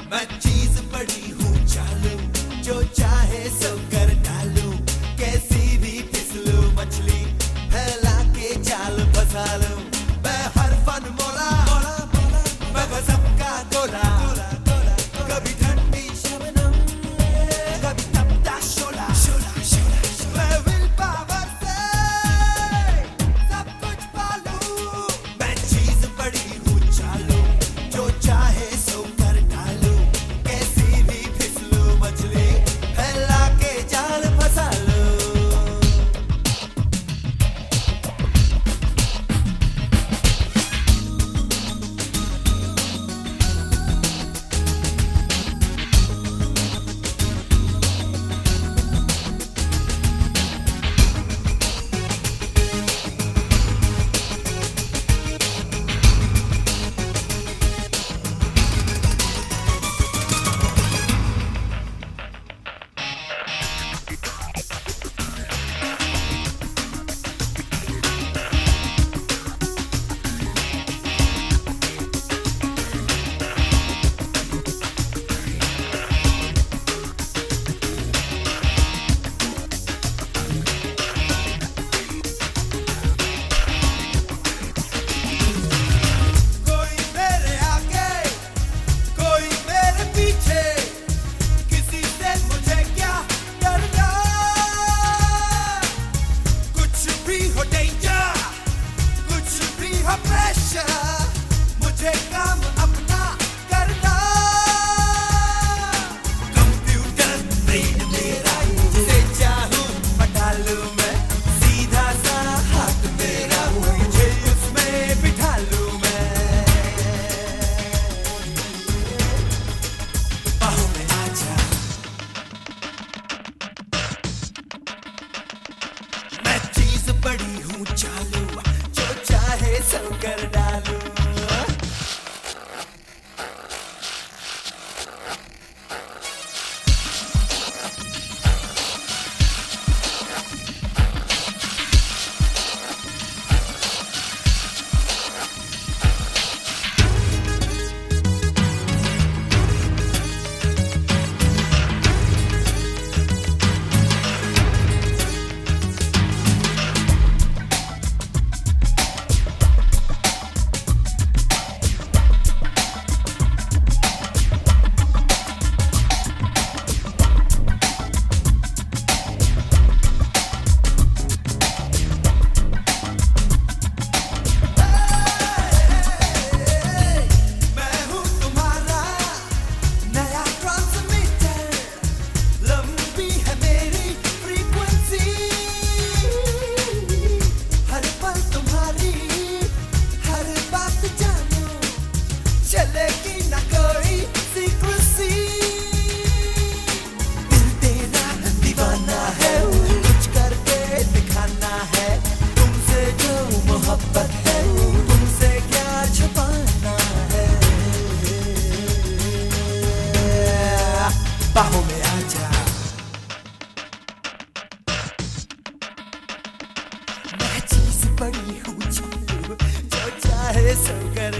मैं चीज बड़ी हूँ चालू, जो चाहे सो कर डालू, कैसी भी फिसलू मछली फैला के जाल फंसा लूं। मैं हर फन मोला, मैं बस सबका गोला, कभी ठंडी शबनम, कभी तपता शोला, मैं विल पावर से सब कुछ पालूं। मैं चीज बड़ी हूँ चालू, जो चाहे सो कर डालू, कैसी भी फिसलू मछली फैला के जाल फंसा लूं। मुझे काम अपना करना, कंप्यूटर ब्रेन मेरा, जिसे चाहूं हटा लूं मैं, सीधा सा हाथ मेरा, मुझे उसमें बिठा लूं मैं। बाहों में आजा, मैं चीज बड़ी हूँ चालू, जो चाहे सो कर डालू। बाहों में आजा, मैं चीज बड़ी हूँ चालू, जो चाहे सो कर